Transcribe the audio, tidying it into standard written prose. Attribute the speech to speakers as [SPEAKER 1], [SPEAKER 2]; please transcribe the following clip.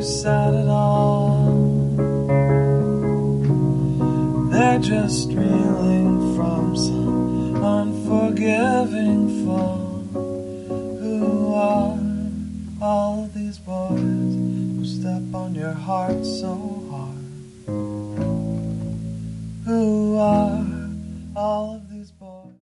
[SPEAKER 1] sad at all. They're just reeling from some unforgiving fall. Who are all these boys who step on your heart so